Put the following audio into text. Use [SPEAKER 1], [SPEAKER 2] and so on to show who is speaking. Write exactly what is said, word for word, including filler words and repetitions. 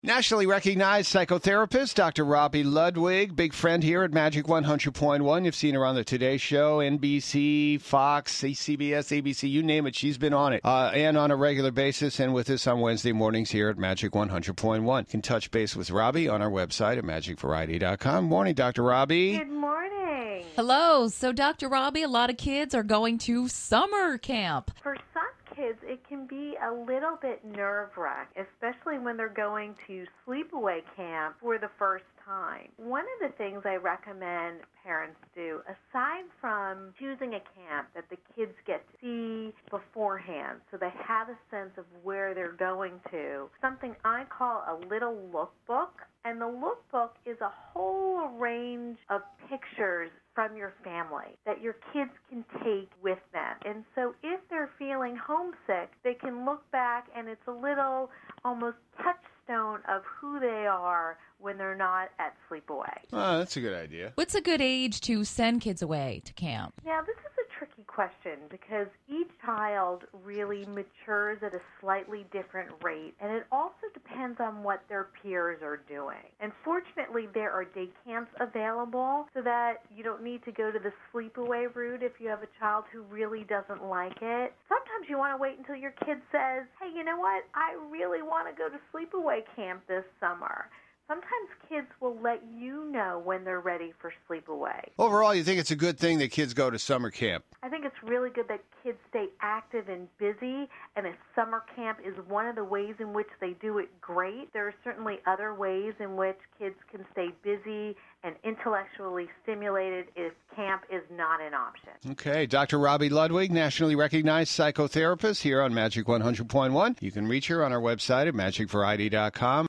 [SPEAKER 1] Nationally recognized psychotherapist, Doctor Robbie Ludwig, big friend here at Magic one hundred point one. You've seen her on the Today Show, N B C, Fox, C B S, A B C, you name it, she's been on it. Uh, and on a regular basis, and with us on Wednesday mornings here at Magic one hundred point one. You can touch base with Robbie on our website at magic variety dot com. Morning, Doctor Robbie.
[SPEAKER 2] Good morning.
[SPEAKER 3] Hello. So, Doctor Robbie, a lot of kids are going to summer camp.
[SPEAKER 2] For some kids, it can be a little bit nerve-wracking, especially when they're going to sleepaway camp for the first time. One of the things I recommend parents do, aside from choosing a camp that the kids get to see beforehand so they have a sense of where they're going to, something I call a little lookbook. And the lookbook is a whole range of pictures from your family that your kids can take with them. And so if they're feeling homesick, they can look back and it's a little almost touchstone of who they are when they're not at sleepaway.
[SPEAKER 1] Oh, that's a good idea.
[SPEAKER 3] What's a good age to send kids away to camp?
[SPEAKER 2] Now, this is a tricky question because each child really matures at a slightly different rate, and it also depends on what their peers are doing. And fortunately, there are day camps available so that you don't need to go to the sleepaway route if you have a child who really doesn't like it. Sometimes you want to wait until your kid says, hey, you know what, I really want to go to sleepaway camp this summer. Sometimes kids will let you know when they're ready for sleepaway.
[SPEAKER 1] Overall, you think it's a good thing that kids go to summer camp?
[SPEAKER 2] I think it's really good that kids stay active and busy, and a summer camp is one of the ways in which they do it great. There are certainly other ways in which kids can stay busy and intellectually stimulated if camp is not an option.
[SPEAKER 1] Okay, Doctor Robbie Ludwig, nationally recognized psychotherapist here on Magic one hundred point one. You can reach her on our website at magic variety dot com.